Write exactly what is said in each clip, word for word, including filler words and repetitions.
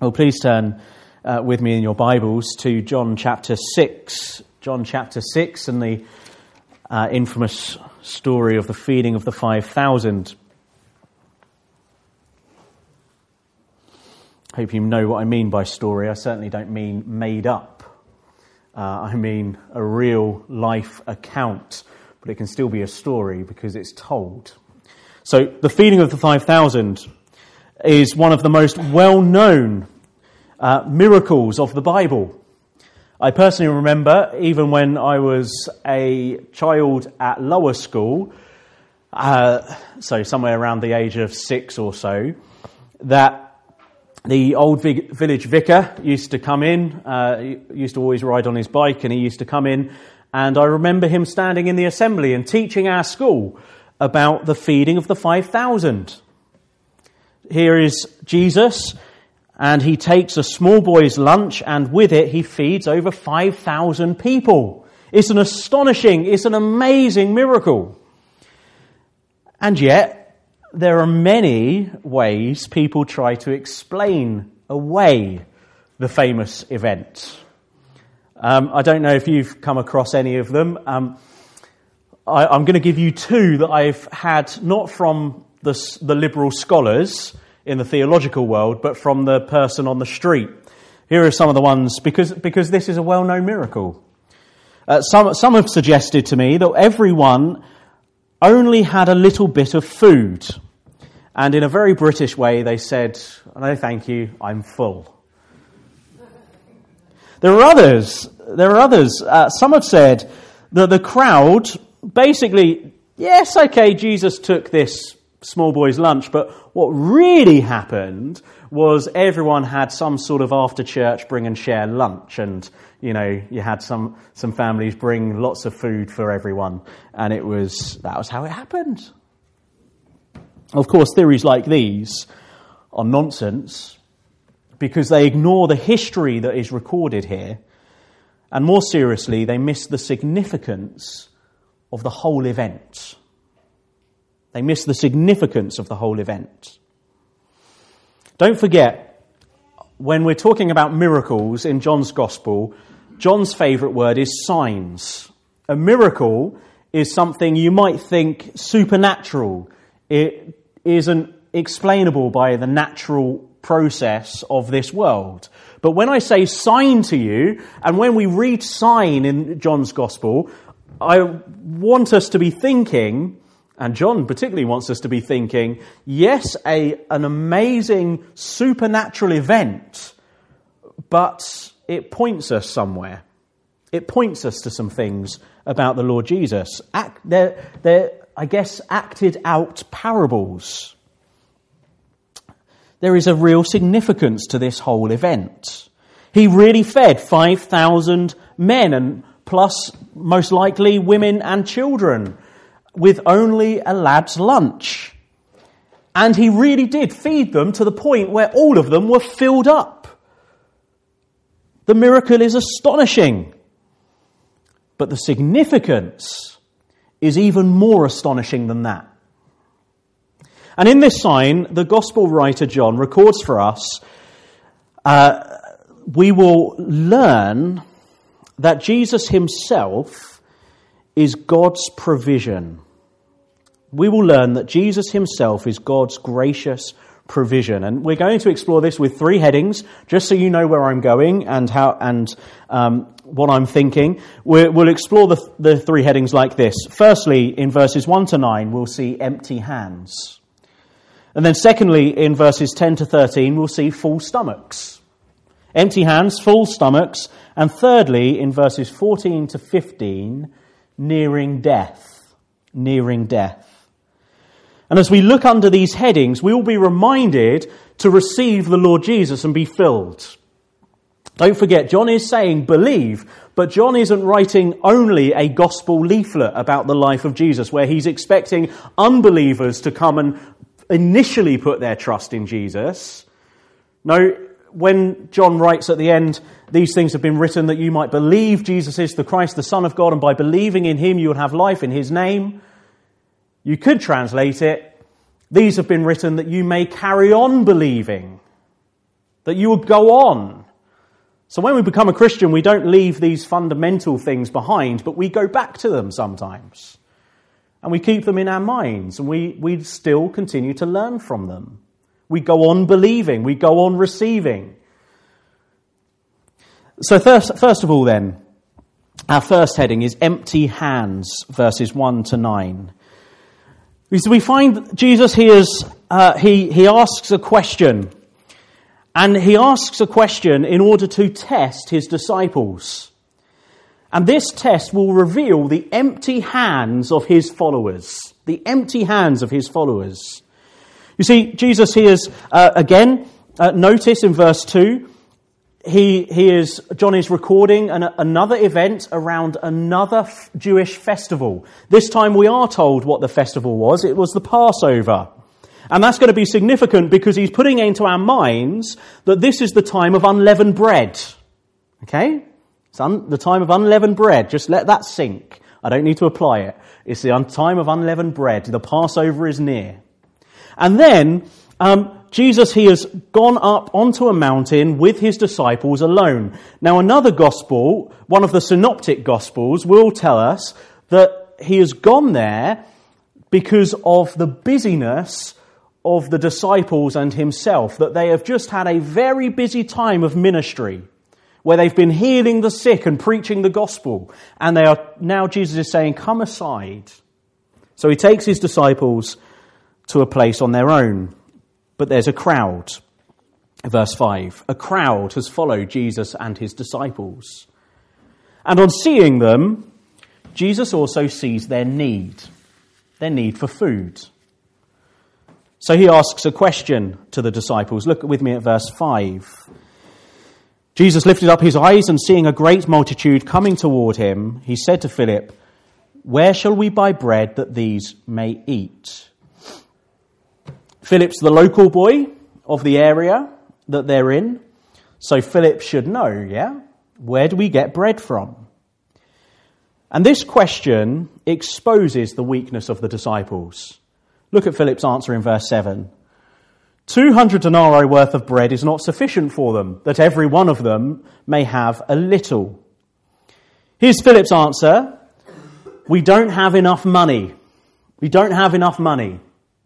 Well, please turn uh, with me in your Bibles to John chapter six. John chapter six and the uh, infamous story of the feeding of the five thousand. I hope you know what I mean by story. I certainly don't mean made up. Uh, I mean a real life account, but it can still be a story because it's told. So the feeding of the five thousand is one of the most well-known uh, miracles of the Bible. I personally remember, even when I was a child at lower school, uh, so somewhere around the age of six or so, that the old vi- village vicar used to come in, uh, he used to always ride on his bike, and he used to come in, and I remember him standing in the assembly and teaching our school about the feeding of the five thousand. Here is Jesus, and he takes a small boy's lunch, and with it he feeds over five thousand people. It's an astonishing, it's an amazing miracle. And yet, there are many ways people try to explain away the famous event. Um, I don't know if you've come across any of them. Um, I, I'm going to give you two that I've had, not from the, the liberal scholars in the theological world, but from the person on the street. Here are some of the ones, because because this is a well-known miracle. Uh, some some have suggested to me that everyone only had a little bit of food, and in a very British way they said, "No, thank you, I'm full." There are others. There are others. Uh, some have said that the crowd basically, yes, okay, Jesus took this small boy's lunch, but what really happened was everyone had some sort of after church bring and share lunch, and you know, you had some some families bring lots of food for everyone, and it was that was how it happened. Of course, theories like these are nonsense because they ignore the history that is recorded here, and more seriously, they miss the significance of the whole event. They miss the significance of the whole event. Don't forget, when we're talking about miracles in John's Gospel, John's favourite word is signs. A miracle is something you might think supernatural. It isn't explainable by the natural process of this world. But when I say sign to you, and when we read sign in John's Gospel, I want us to be thinking, and John particularly wants us to be thinking, yes, a an amazing supernatural event, but it points us somewhere. It points us to some things about the Lord Jesus. Act, they're, they're, I guess, acted out parables. There is a real significance to this whole event. He really fed five thousand men, and plus, most likely, women and children, with only a lad's lunch. And he really did feed them to the point where all of them were filled up. The miracle is astonishing. But the significance is even more astonishing than that. And in this sign, the gospel writer John records for us, uh, we will learn that Jesus himself is God's provision. We will learn that Jesus himself is God's gracious provision. And we're going to explore this with three headings, just so you know where I'm going and how and um, what I'm thinking. We're, we'll explore the, the three headings like this. Firstly, in verses one to nine, we'll see empty hands. And then secondly, in verses ten to thirteen, we'll see full stomachs. Empty hands, full stomachs. And thirdly, in verses fourteen to fifteen, nearing death. Nearing death. And as we look under these headings, we will be reminded to receive the Lord Jesus and be filled. Don't forget, John is saying believe, but John isn't writing only a gospel leaflet about the life of Jesus, where he's expecting unbelievers to come and initially put their trust in Jesus. No, when John writes at the end, these things have been written that you might believe Jesus is the Christ, the Son of God, and by believing in him you will have life in his name. You could translate it, these have been written that you may carry on believing. that you would go on. So when we become a Christian, we don't leave these fundamental things behind, but we go back to them sometimes. And we keep them in our minds, and we, we still continue to learn from them. We go on believing, we go on receiving. So first, first of all then, our first heading is empty hands, verses one to nine. So we find Jesus hears, uh, he, he asks a question. And he asks a question in order to test his disciples. And this test will reveal the empty hands of his followers. The empty hands of his followers. You see, Jesus hears, uh, again, uh, notice in verse two, he, he is, John is recording an, another event around another f- Jewish festival. This time we are told what the festival was. It was the Passover. And that's going to be significant because he's putting into our minds that this is the time of unleavened bread. Okay? It's un- the time of unleavened bread. Just let that sink. I don't need to apply it. It's the un- time of unleavened bread. The Passover is near. And then um, Jesus, he has gone up onto a mountain with his disciples alone. Now another gospel, one of the synoptic gospels, will tell us that he has gone there because of the busyness of the disciples and himself, that they have just had a very busy time of ministry where they've been healing the sick and preaching the gospel. And they are now, Jesus is saying, come aside. So he takes his disciples to a place on their own. But there's a crowd. Verse five, a crowd has followed Jesus and his disciples. And on seeing them, Jesus also sees their need, their need for food. So he asks a question to the disciples. Look with me at verse five. Jesus lifted up his eyes and seeing a great multitude coming toward him, he said to Philip, where shall we buy bread that these may eat? Philip's the local boy of the area that they're in. So Philip should know, yeah? Where do we get bread from? And this question exposes the weakness of the disciples. Look at Philip's answer in verse seven. Two hundred denarii worth of bread is not sufficient for them, that every one of them may have a little. Here's Philip's answer. We don't have enough money. We don't have enough money.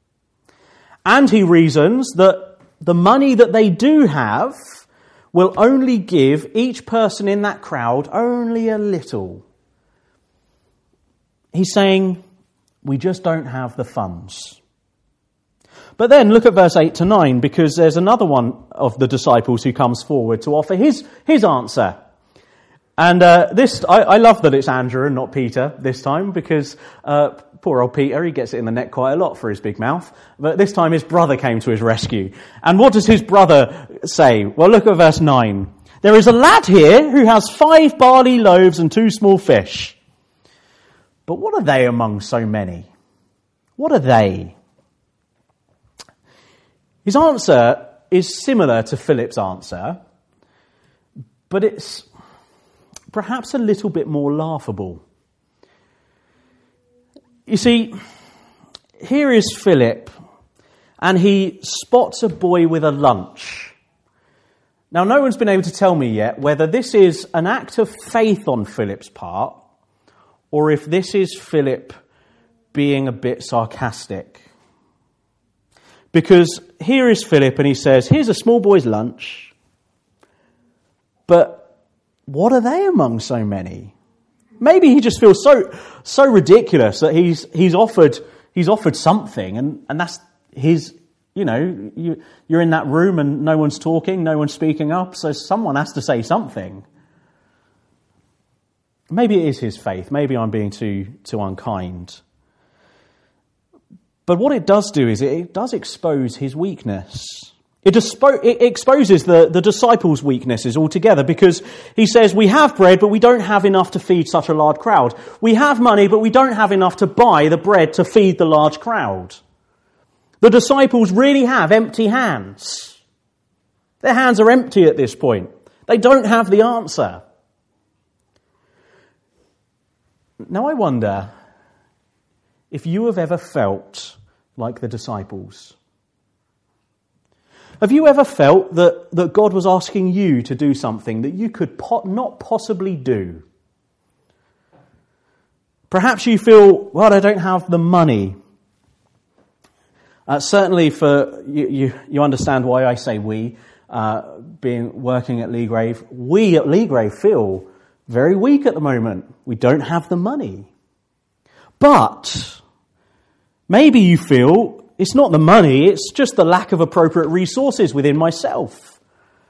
And he reasons that the money that they do have will only give each person in that crowd only a little. He's saying, we just don't have the funds. But then look at verse eight to nine, because there's another one of the disciples who comes forward to offer his, his answer. And uh, this, I, I love that it's Andrew and not Peter this time, because uh, poor old Peter, he gets it in the neck quite a lot for his big mouth. But this time his brother came to his rescue. And what does his brother say? Well, look at verse nine. There is a lad here who has five barley loaves and two small fish. But what are they among so many? What are they? His answer is similar to Philip's answer, but it's perhaps a little bit more laughable. You see, here is Philip, and he spots a boy with a lunch. Now, no one's been able to tell me yet whether this is an act of faith on Philip's part, or if this is Philip being a bit sarcastic. Because here is Philip and he says, here's a small boy's lunch, but what are they among so many? Maybe he just feels so so ridiculous that he's he's offered he's offered something, and, and that's his, you know, you, you're in that room and no one's talking, no one's speaking up, so someone has to say something. Maybe it is his faith. Maybe I'm being too too unkind. But what it does do is it does expose his weakness. It, dispo- it exposes the, the disciples' weaknesses altogether, because he says, we have bread, but we don't have enough to feed such a large crowd. We have money, but we don't have enough to buy the bread to feed the large crowd. The disciples really have empty hands. Their hands are empty at this point. They don't have the answer. Now I wonder if you have ever felt like the disciples. Have you ever felt that, that God was asking you to do something that you could po- not possibly do? Perhaps you feel, well, I don't have the money. Uh, certainly for, you, you, you understand why I say we, uh, being working at Leagrave. We at Leagrave feel very weak at the moment. We don't have the money. But maybe you feel it's not the money, it's just the lack of appropriate resources within myself.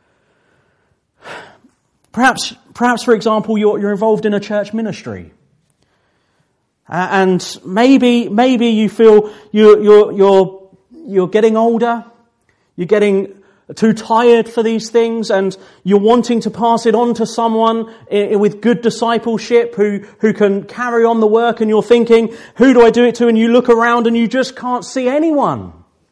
Perhaps, perhaps for example, you're, you're involved in a church ministry. Uh, and maybe, maybe you feel you're, you're, you're, you're getting older, you're getting too tired for these things, and you're wanting to pass it on to someone with good discipleship who, who can carry on the work, and you're thinking, who do I do it to? And you look around and you just can't see anyone.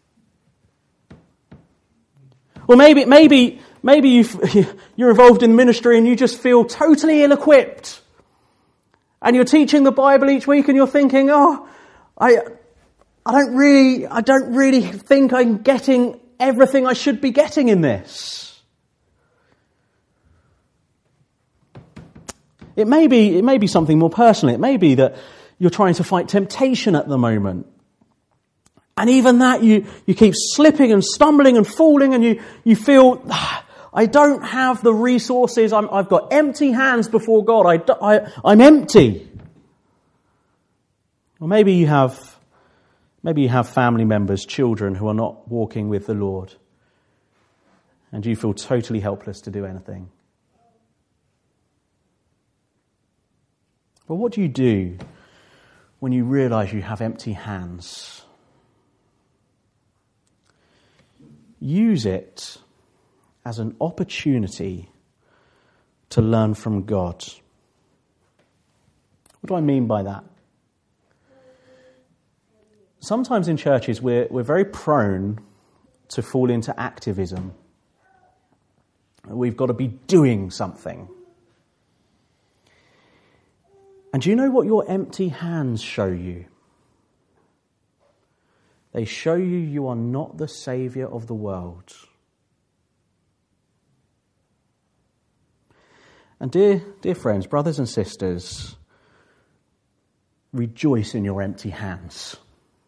Or maybe, maybe, maybe you you're involved in ministry and you just feel totally ill-equipped. And you're teaching the Bible each week and you're thinking, oh, I, I don't really, I don't really think I'm getting everything I should be getting in this. It may be, it may be something more personal. It may be that you're trying to fight temptation at the moment. And even that, you, you keep slipping and stumbling and falling, and you, you feel, ah, I don't have the resources. I'm, I've got empty hands before God. I, I, I'm empty. Or maybe you have Maybe you have family members, children who are not walking with the Lord, and you feel totally helpless to do anything. But what do you do when you realize you have empty hands? Use it as an opportunity to learn from God. What do I mean by that? Sometimes in churches we're, we're very prone to fall into activism. We've got to be doing something. And do you know what your empty hands show you? They show you you are not the saviour of the world. And dear, dear friends, brothers and sisters, rejoice in your empty hands.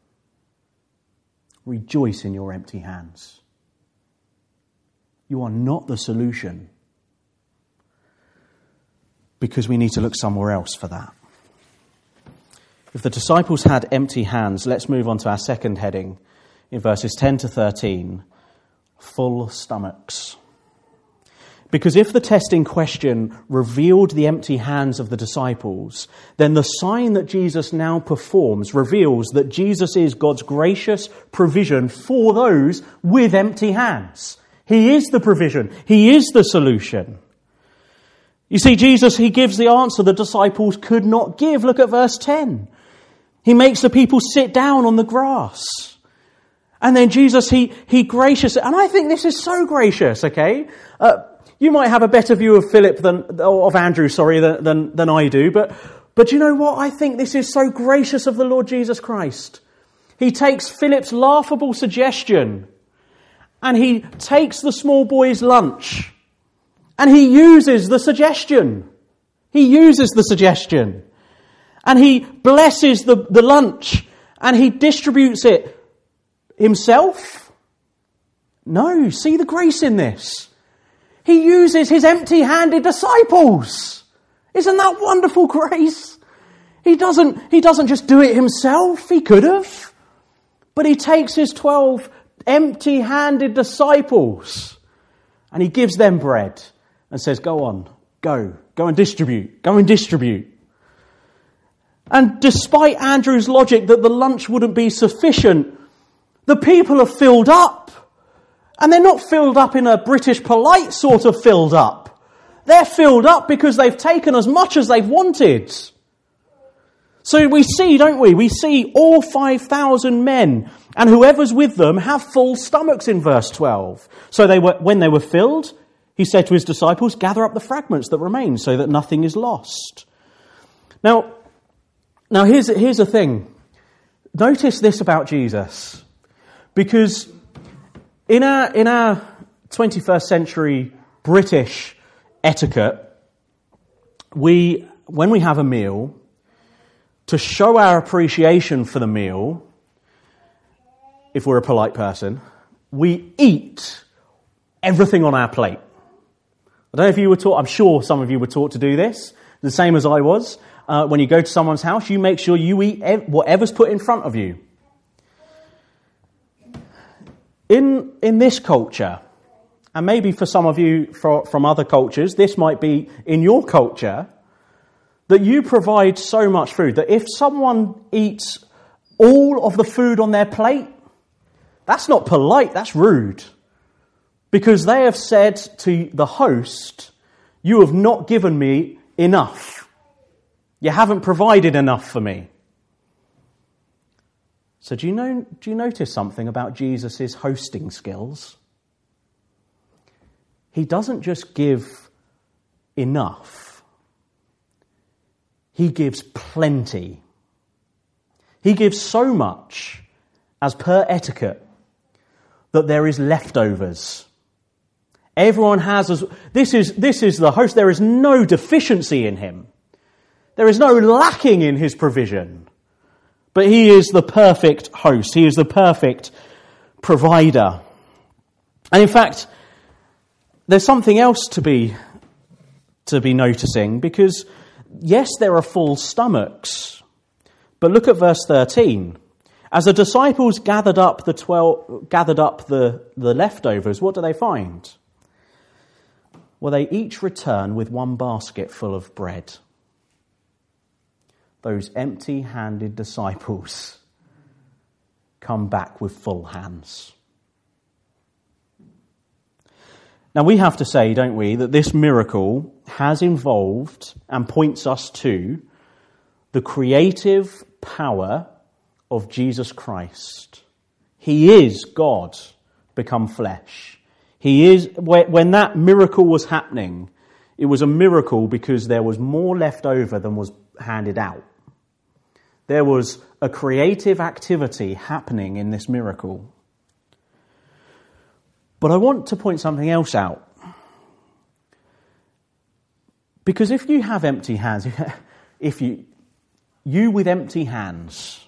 Rejoice in your empty hands. You are not the solution, because we need to look somewhere else for that. If the disciples had empty hands, let's move on to our second heading in verses ten to thirteen, full stomachs. Because if the test in question revealed the empty hands of the disciples, then the sign that Jesus now performs reveals that Jesus is God's gracious provision for those with empty hands. He is the provision. He is the solution. You see, Jesus, he gives the answer the disciples could not give. Look at verse ten. He makes the people sit down on the grass. And then Jesus, he, he gracious, and I think this is so gracious, okay? Uh, You might have a better view of Philip than, of Andrew, sorry, than, than, than I do. But, but you know what? I think this is so gracious of the Lord Jesus Christ. He takes Philip's laughable suggestion and he takes the small boy's lunch and he uses the suggestion. He uses the suggestion and he blesses the, the lunch and he distributes it himself. No, see the grace in this. He uses his empty-handed disciples. Isn't that wonderful grace? He doesn't, he doesn't just do it himself. He could have. But he takes his twelve empty-handed disciples and he gives them bread and says, go on, go, go and distribute, go and distribute. And despite Andrew's logic that the lunch wouldn't be sufficient, the people are filled up. And they're not filled up in a British polite sort of filled up. They're filled up because they've taken as much as they've wanted. So we see, don't we? We see all five thousand men and whoever's with them have full stomachs in verse twelve. So they were, when they were filled, he said to his disciples, gather up the fragments that remain so that nothing is lost. Now, now here's, here's the thing. Notice this about Jesus. Because In our, in our twenty-first century British etiquette, we, when we have a meal, to show our appreciation for the meal, if we're a polite person, we eat everything on our plate. I don't know if you were taught, I'm sure some of you were taught to do this, the same as I was. Uh, when you go to someone's house, you make sure you eat ev- whatever's put in front of you. In in this culture, and maybe for some of you for, from other cultures, this might be in your culture, that you provide so much food that if someone eats all of the food on their plate, that's not polite, that's rude. Because they have said to the host, you have not given me enough. You haven't provided enough for me. So do you know, do you notice something about Jesus' hosting skills? He doesn't just give enough. He gives plenty. He gives so much, as per etiquette, that there is leftovers. Everyone has, as, this is, this is the host. There is no deficiency in him. There is no lacking in his provision. But he is the perfect host. He is the perfect provider. And in fact, there's something else to be, to be noticing, because yes, there are full stomachs. But look at verse thirteen. As the disciples gathered up the twelve, gathered up the, the leftovers, what do they find? Well, they each return with one basket full of bread. Those empty-handed disciples come back with full hands. Now, we have to say, don't we, that this miracle has involved and points us to the creative power of Jesus Christ. He is God become flesh. He is, when that miracle was happening, it was a miracle because there was more left over than was handed out. There was a creative activity happening in this miracle. But I want to point something else out. Because if you have empty hands, if you, you with empty hands,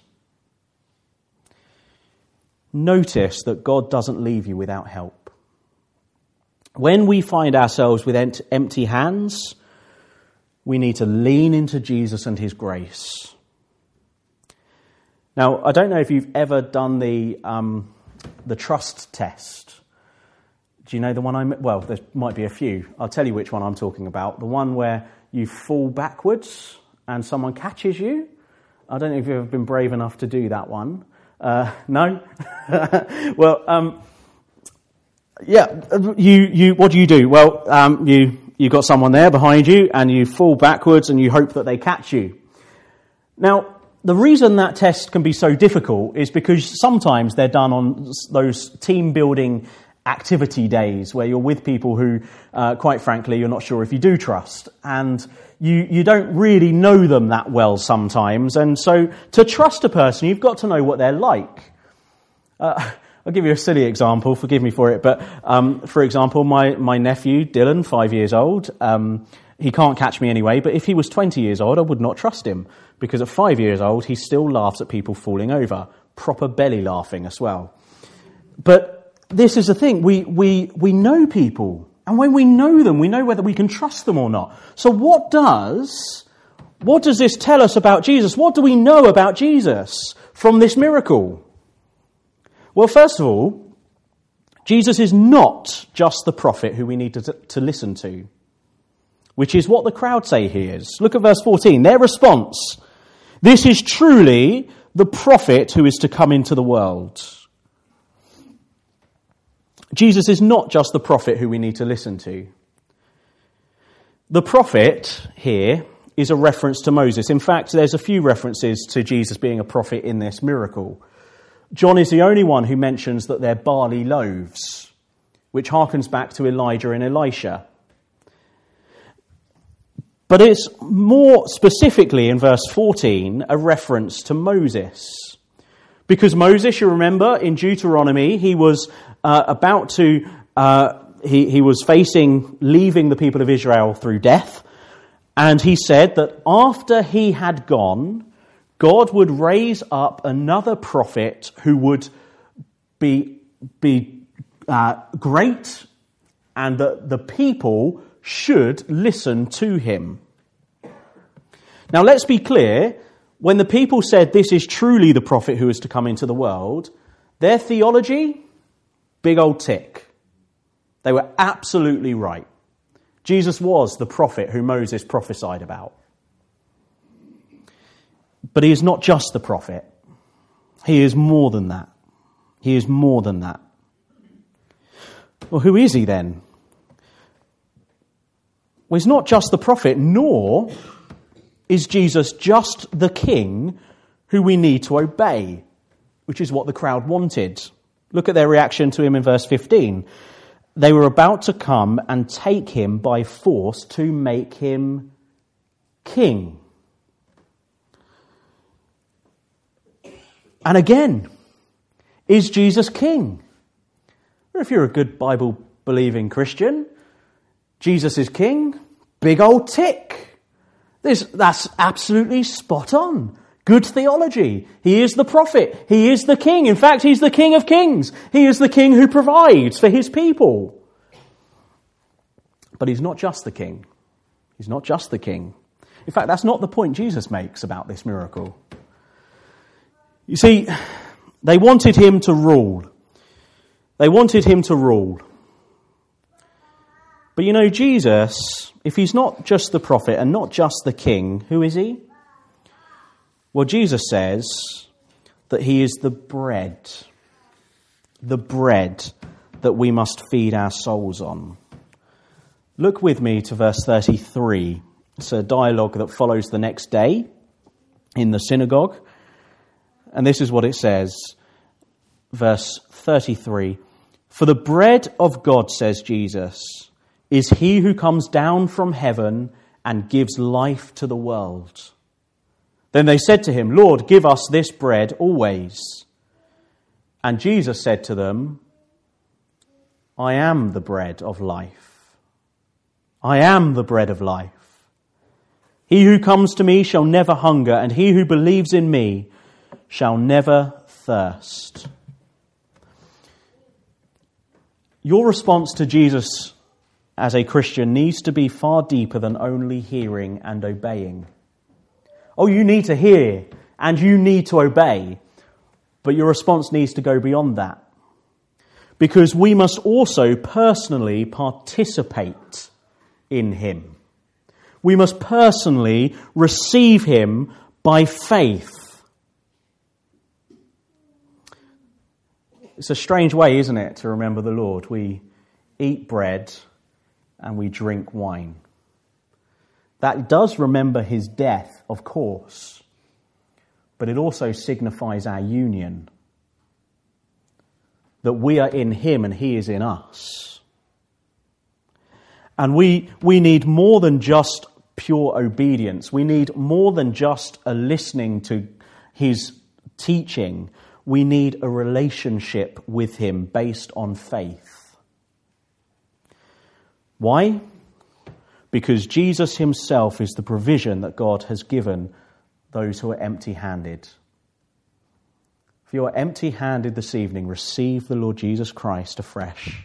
notice that God doesn't leave you without help. When we find ourselves with empty hands, we need to lean into Jesus and his grace. Now, I don't know if you've ever done the um, the trust test. Do you know the one I'm... Well, there might be a few. I'll tell you which one I'm talking about. The one where you fall backwards and someone catches you. I don't know if you've ever been brave enough to do that one. Uh, no? well, um, yeah, you, you, what do you do? Well, um, you, you've got someone there behind you and you fall backwards and you hope that they catch you. Now, the reason that test can be so difficult is because sometimes they're done on those team building activity days where you're with people who, uh, quite frankly, you're not sure if you do trust. And you, you don't really know them that well sometimes. And so to trust a person, you've got to know what they're like. Uh, I'll give you a silly example, forgive me for it. But, um, for example, my, my nephew, Dylan, five years old, um, he can't catch me anyway, but if he was twenty years old, I would not trust him. Because at five years old, he still laughs at people falling over. Proper belly laughing as well. But this is the thing, we, we, we know people. And when we know them, we know whether we can trust them or not. So what does, what does this tell us about Jesus? What do we know about Jesus from this miracle? Well, first of all, Jesus is not just the prophet who we need to, to listen to, which is what the crowd say he is. Look at verse fourteen. Their response, this is truly the prophet who is to come into the world. Jesus is not just the prophet who we need to listen to. The prophet here is a reference to Moses. In fact, there's a few references to Jesus being a prophet in this miracle. John is the only one who mentions that they're barley loaves, which harkens back to Elijah and Elisha. But it's more specifically in verse fourteen a reference to Moses. Because Moses, you remember, in Deuteronomy, he was uh, about to, uh, he, he was facing leaving the people of Israel through death. And he said that after he had gone, God would raise up another prophet who would be, be uh, great, and that the people should listen to him. Now let's be clear, when the people said this is truly the prophet who is to come into the world, their theology, big old tick. They were absolutely right. Jesus was the prophet who Moses prophesied about. But he is not just the prophet. He is more than that. He is more than that. Well, who is he then? Well, he's not just the prophet, nor is Jesus just the king who we need to obey, which is what the crowd wanted. Look at their reaction to him in verse fifteen. They were about to come and take him by force to make him king. And again, is Jesus king? Or if you're a good Bible-believing Christian, Jesus is king, big old tick. This, that's absolutely spot on. Good theology. He is the prophet. He is the king. In fact, he's the King of Kings. He is the king who provides for his people. But he's not just the king. He's not just the king. In fact, that's not the point Jesus makes about this miracle. You see, they wanted him to rule. They wanted him to rule. But you know, Jesus, if he's not just the prophet and not just the king, who is he? Well, Jesus says that he is the bread, the bread that we must feed our souls on. Look with me to verse thirty-three. It's a dialogue that follows the next day in the synagogue. And this is what it says, verse thirty-three. For the bread of God, says Jesus, is he who comes down from heaven and gives life to the world. Then they said to him, Lord, give us this bread always. And Jesus said to them, I am the bread of life. I am the bread of life. He who comes to me shall never hunger, and he who believes in me shall never thirst. Your response to Jesus as a Christian needs to be far deeper than only hearing and obeying. Oh, you need to hear and you need to obey, but your response needs to go beyond that. Because we must also personally participate in him. We must personally receive him by faith. It's a strange way, isn't it, to remember the Lord? We eat bread and we drink wine. That does remember his death, of course, but it also signifies our union. That we are in him and he is in us. And we, we need more than just pure obedience. We need more than just a listening to his teaching. We need a relationship with him based on faith. Why? Because Jesus himself is the provision that God has given those who are empty-handed. If you are empty-handed this evening, receive the Lord Jesus Christ afresh.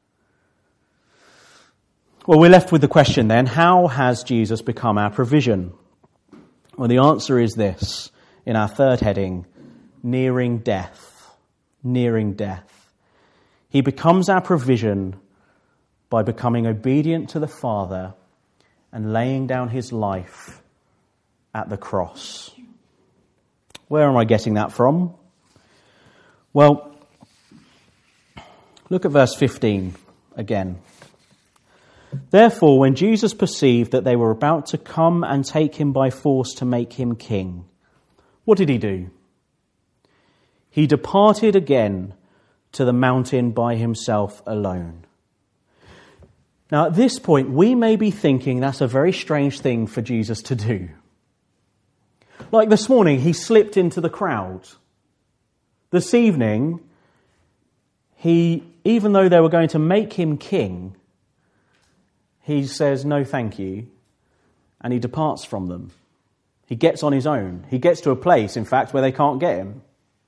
Well, we're left with the question then, how has Jesus become our provision? Well, the answer is this, in our third heading, nearing death. Nearing death. He becomes our provision by becoming obedient to the Father and laying down his life at the cross. Where am I getting that from? Well, look at verse fifteen again. Therefore, when Jesus perceived that they were about to come and take him by force to make him king, what did he do? He departed again to the mountain by himself alone. Now, at this point, we may be thinking that's a very strange thing for Jesus to do. Like this morning, he slipped into the crowd. This evening, he, even though they were going to make him king, he says, no, thank you, and he departs from them. He gets on his own. He gets to a place, in fact, where they can't get him.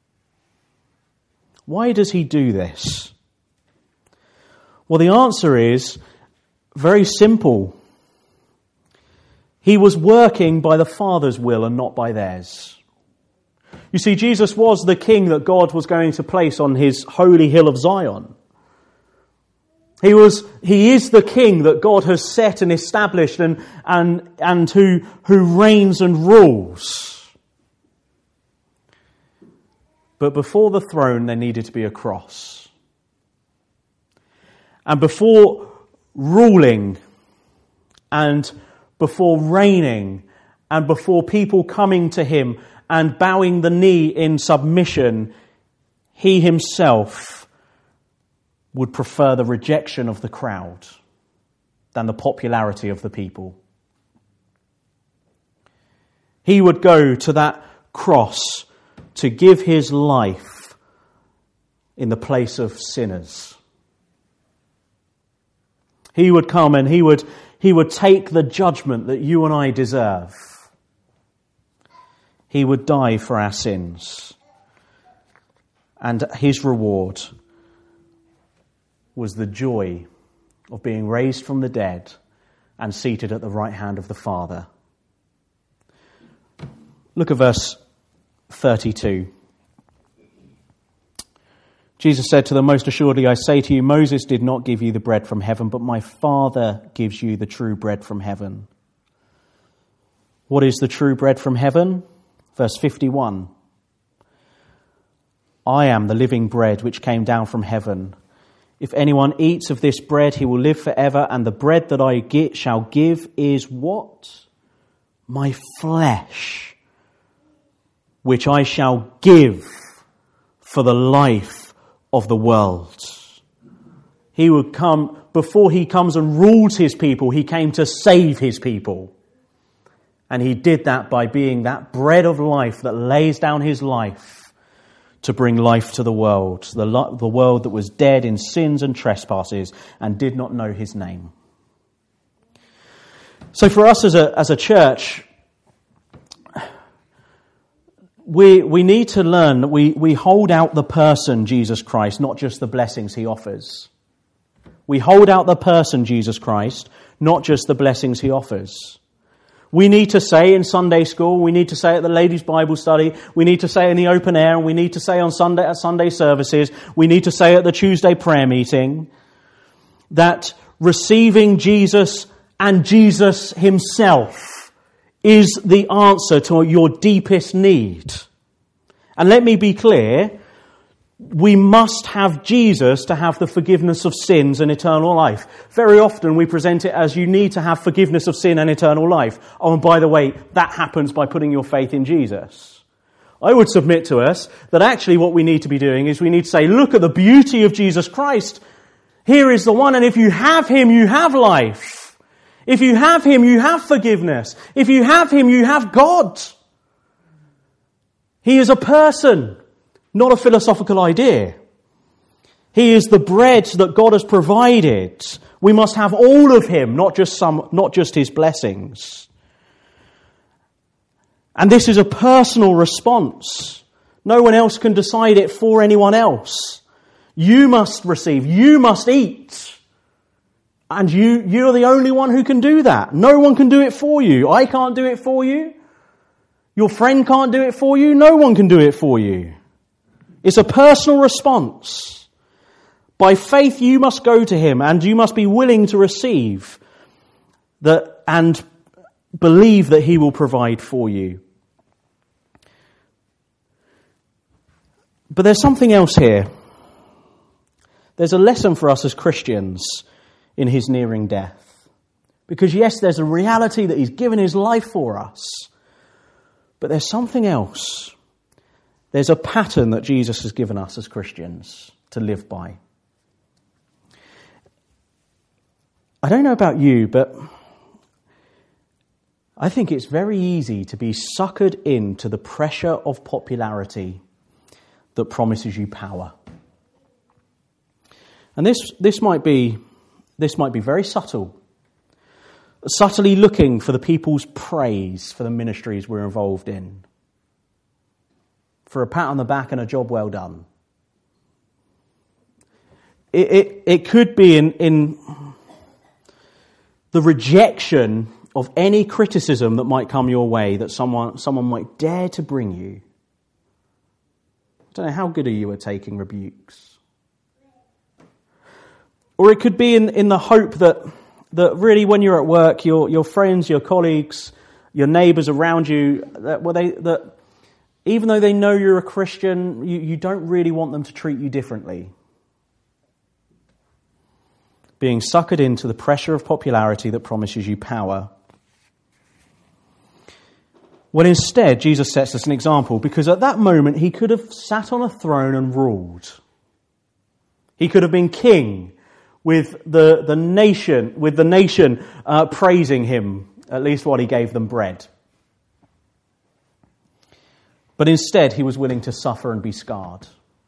Why does he do this? Well, the answer is very simple. He was working by the Father's will and not by theirs. You see, Jesus was the king that God was going to place on his holy hill of Zion. He was, he is the king that God has set and established and, and, and who, who reigns and rules. But before the throne, there needed to be a cross. And before ruling and before reigning and before people coming to him and bowing the knee in submission, he himself would prefer the rejection of the crowd than the popularity of the people. He would go to that cross to give his life in the place of sinners. He would come and he would, he would take the judgment that you and I deserve. He would die for our sins. And his reward was the joy of being raised from the dead and seated at the right hand of the Father. Look at verse thirty-two. Jesus said to them, most assuredly I say to you, Moses did not give you the bread from heaven, but my Father gives you the true bread from heaven. What is the true bread from heaven? Verse fifty-one. I am the living bread which came down from heaven. If anyone eats of this bread, he will live forever, and the bread that I get, shall give is what? My flesh, which I shall give for the life of the world. He would come, before he comes and rules his people, he came to save his people. And he did that by being that bread of life that lays down his life to bring life to the world, the, the world that was dead in sins and trespasses and did not know his name. So for us as a, as a church, we, we need to learn that we, we hold out the person, Jesus Christ, not just the blessings he offers. We hold out the person, Jesus Christ, not just the blessings he offers. We need to say in Sunday school, we need to say at the ladies' Bible study, we need to say in the open air, and we need to say on Sunday at Sunday services, we need to say at the Tuesday prayer meeting, that receiving Jesus and Jesus himself is the answer to your deepest need. And let me be clear, we must have Jesus to have the forgiveness of sins and eternal life. Very often we present it as you need to have forgiveness of sin and eternal life. Oh, and by the way, that happens by putting your faith in Jesus. I would submit to us that actually what we need to be doing is we need to say, look at the beauty of Jesus Christ. Here is the one, and if you have him, you have life. If you have him, you have forgiveness. If you have him, you have God. He is a person, not a philosophical idea. He is the bread that God has provided. We must have all of him, not just some, not just his blessings. And this is a personal response. No one else can decide it for anyone else. You must receive, you must eat. And you, you're the only one who can do that. No one can do it for you. I can't do it for you. Your friend can't do it for you. No one can do it for you. It's a personal response. By faith you must go to him, and you must be willing to receive that and believe that he will provide for you. But there's something else here. There's a lesson for us as Christians in his nearing death. Because yes, there's a reality that he's given his life for us. But there's something else. There's a pattern that Jesus has given us as Christians to live by. I don't know about you, but I think it's very easy to be suckered into the pressure of popularity that promises you power. And this, this might be, this might be very subtle. Subtly looking for the people's praise for the ministries we're involved in. For a pat on the back and a job well done. It, it, it could be in, in the rejection of any criticism that might come your way, that someone, someone might dare to bring you. I don't know, how good are you at taking rebukes? Or it could be in, in the hope that, that really when you're at work, your, your friends, your colleagues, your neighbours around you, that, well, they, that even though they know you're a Christian, you, you don't really want them to treat you differently. Being suckered into the pressure of popularity that promises you power. Well, instead, Jesus sets us an example, because at that moment he could have sat on a throne and ruled. He could have been king with the, the nation, with the nation uh, praising him, at least while he gave them bread. But instead, he was willing to suffer and be scarred.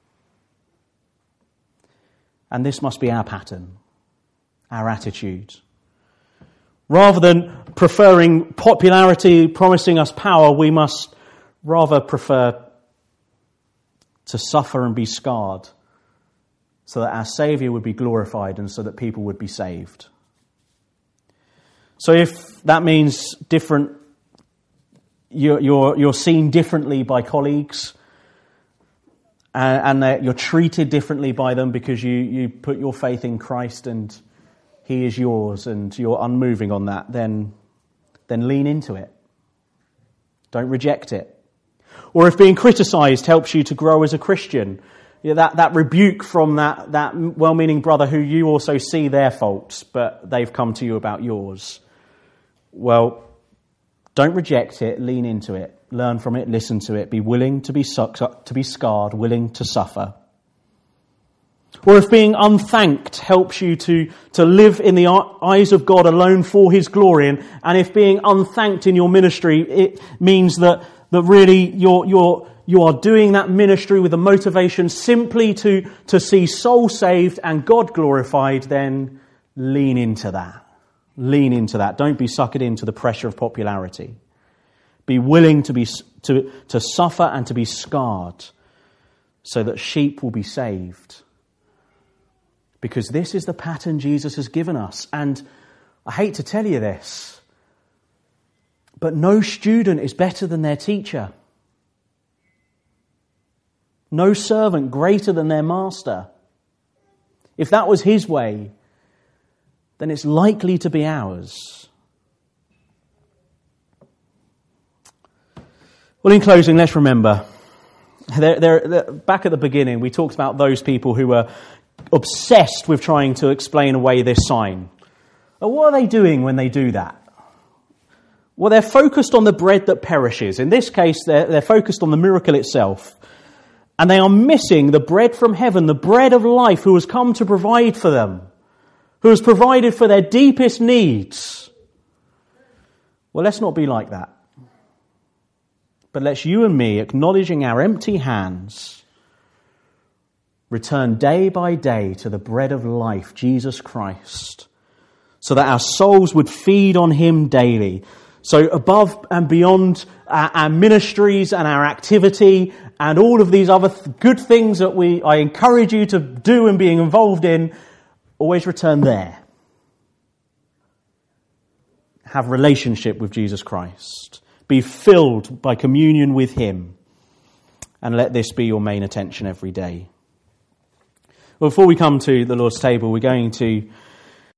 And this must be our pattern, our attitude. Rather than preferring popularity, promising us power, we must rather prefer to suffer and be scarred so that our Saviour would be glorified and so that people would be saved. So if that means different, you're, you're, you're seen differently by colleagues and, and you're treated differently by them because you, you put your faith in Christ and He is yours and you're unmoving on that, then, then lean into it. Don't reject it. Or if being criticised helps you to grow as a Christian, you know, that, that rebuke from that, that well-meaning brother who you also see their faults, but they've come to you about yours. Well, don't reject it, lean into it, learn from it, listen to it, be willing to be, su- to be scarred, willing to suffer. Or if being unthanked helps you to, to live in the eyes of God alone for His glory, and, and if being unthanked in your ministry, it means that, that really you're, you're, you are doing that ministry with a motivation simply to, to see souls saved and God glorified, then lean into that. Lean into that. Don't be suckered into the pressure of popularity. Be willing to be to, to suffer and to be scarred so that sheep will be saved. Because this is the pattern Jesus has given us. And I hate to tell you this, but no student is better than their teacher. No servant greater than their master. If that was his way, then it's likely to be ours. Well, in closing, let's remember, they're, they're, they're, back at the beginning, we talked about those people who were obsessed with trying to explain away this sign. Well, what are they doing when they do that? Well, they're focused on the bread that perishes. In this case, they're, they're focused on the miracle itself. And they are missing the bread from heaven, the bread of life, who has come to provide for them, who has provided for their deepest needs. Well, let's not be like that. But let's you and me, acknowledging our empty hands, return day by day to the bread of life, Jesus Christ, so that our souls would feed on Him daily. So above and beyond our, our ministries and our activity and all of these other th- good things that we I encourage you to do and being involved in, always return there. Have relationship with Jesus Christ. Be filled by communion with Him. And let this be your main attention every day. Well, before we come to the Lord's table, we're going to